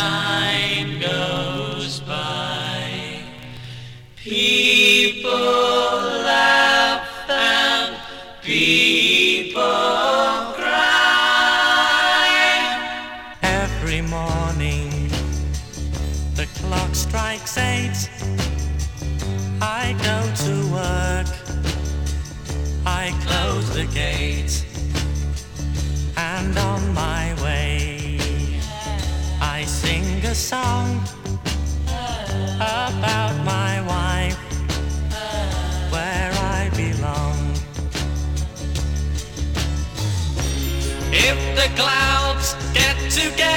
time goes by, people laugh and people cry. Every morning the clock strikes 8. I go to work, I close the gate, and on my way I sing a song about my wife, where I belong. If the clouds get together